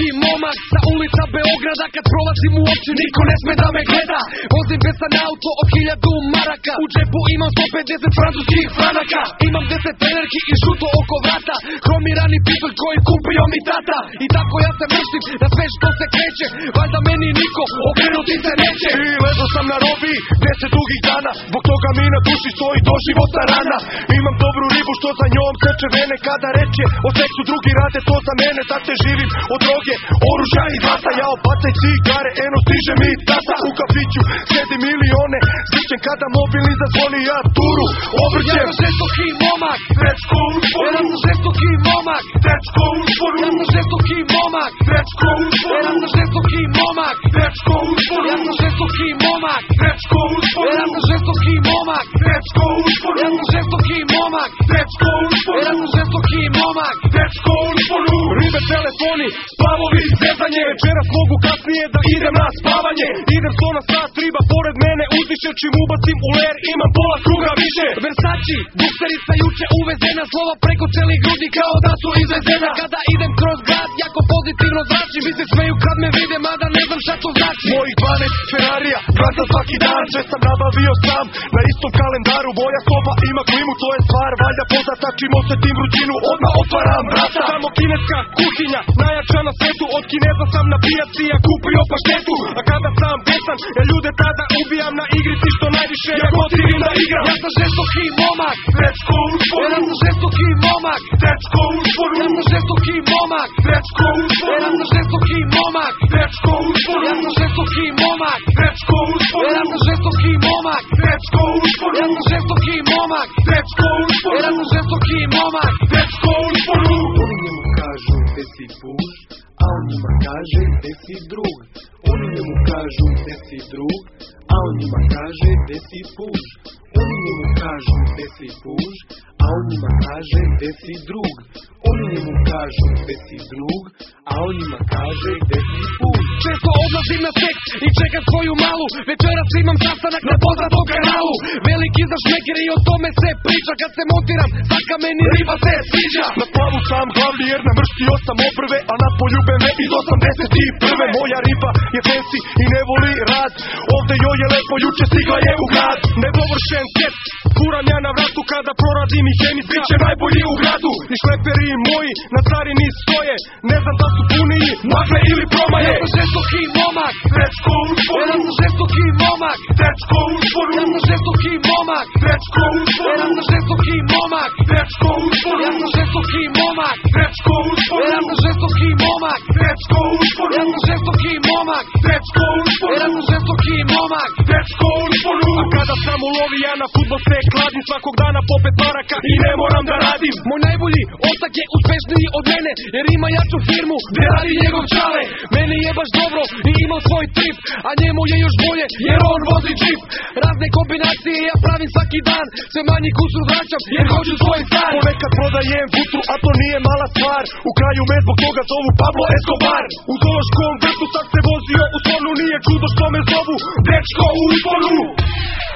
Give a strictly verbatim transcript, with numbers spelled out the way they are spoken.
žestoki momak sa ulica Beograda, kad prolazim u općini niko ne sme da me gleda. Vozim besan auto od hiljadu maraka, u džepu imam sto pedeset francuskih franaka. Imam deset trenerki i žuto oko vrata, kromirani pitolj koji kupio mi tata. I tako ja se mrštim na sve što se kreće, valjda meni niko okrenuti se neće. I ležao sam na robiji deset dugih dana, zbog toga mi na duši stoji doživotna rana. Imam dobru ribu što za njom seče vene, kada reče o seksu drugi rade to za mene. Sad se živim od droge, oružja i glasa, ja opacaj cigare, eno stiže mi tata. U kafiću sedi milione, sličen kada mobilni zazvoni, ja turu obrćem. Ja sam žestoki momak, dečko u sporu. Ja sam žestoki momak, dečko u sporu. Ja sam žestoki momak, dečko u sporu. Ja sam žestoki momak, dečko u sporu. Ja sam žestoki momak, dečko u sporu. Ja sam žestoki momak, dečko u sporu. Ja sam žestoki momak, dečko u sporu. Ja sam žestoki momak, dečko u sporu. Ribe, telefoni, spavovi, zezanje, večeras mogu kasnije da idem na spavanje. Idem sto na sat, riba pored mene uzdiše, čim ubacim u ler imam pola kruga više. Versace, bukserica juče uvezena, slova preko celih grudi kao da su izvezena. Kada idem kroz grad, jako pozitivno zračim, vi se smeju kad me vide, mada ne znam šta to znači. Mojih dvanaest Ferrarija, gledam svaki dan, sve sam nabavio sam, na istom kalendaru, moja soba ima klimu, to je stvar, valjda poznata, čim osetim vrućinu, odmah otvaram vrata. Samo kineska kuhinja, najjača na svetu, od Kineza sam na pijaci, ja kupio paštetu. A kada sam besan, ja ljude tada ubijam na igrici, što najviše ja gotivim da igram. Ja sam žestoki momak, dečko u sporu. Ja sam žestoki momak, dečko u sporu. Ja sam žestoki momak, dečko u sporu. Ja sam žestoki momak, dečko u sporu. Ja sam žestoki momak, dečko u sporu. Ja sam žestoki momak, dečko u sporu. Ja sam žestoki momak, dečko u sporu. Ja sam žestoki momak, dečko u sporu. Oni njemu kažu gde si puž, a on njima kaže gde si drug. Oni njemu kažu gde si drug, a on njima kaže gde si puž. Oni njemu kažu gde si puž, a on njima kaže gde si drug. Oni njemu kažu gde si drug, a on njima kaže gde si puž. Često odlazim na seks i čekam svoju malu, večeras imam sastanak na poznatom kanalu. Veliki za šmeker i o tome se priča, kad se montiram, svaka meni riba se sviđa. Na plavu sam glavni jer namrštio sam obrve, a na polju me iz osamdeset prve. Moja riba je fancy i ne voli rad, ovde joj je lepo, juče stigla je u grad. Nedovršen set, kuram ja na vratu, kada proradim i hemijska, biće najbolji u gradu. I šleperi moji na carini stoje, ne znam da su puniji magle ili promaje. Ja sam žestoki momak, dečko u sporu. Ja sam žestoki momak, dečko u sporu. Ja sam žestoki momak, dečko u sporu. Ja sam žestoki momak, dečko u sporu. Ja sam žestoki momak, dečko u sporu. Ja sam žestoki momak, dečko u sporu. Ja sam žestoki momak, dečko u sporu. Ja sam žestoki momak, dečko u sporu. A kada sam u lovi ja na fudbal se kladim, svakog dana po pet maraka i ne moram da radim. Moj najbolji ortak je uspešniji od mene, jer ima jaču firmu gde radi njegov čale. Meni je baš dobro i ima svoj trip, a njemu je još bolje jer on vozi džip. Razne kombinacije ja pravim svaki dan, sve manji kusur vraćam jer hoću svoj stan. Ponekad prodajem putru, a to nije mala stvar, u kraju me zbog toga zovu Pablo Escobar. U zoološkom vrtu sad se vozio u slonu, nije čudo što me zovu dečko u sporu.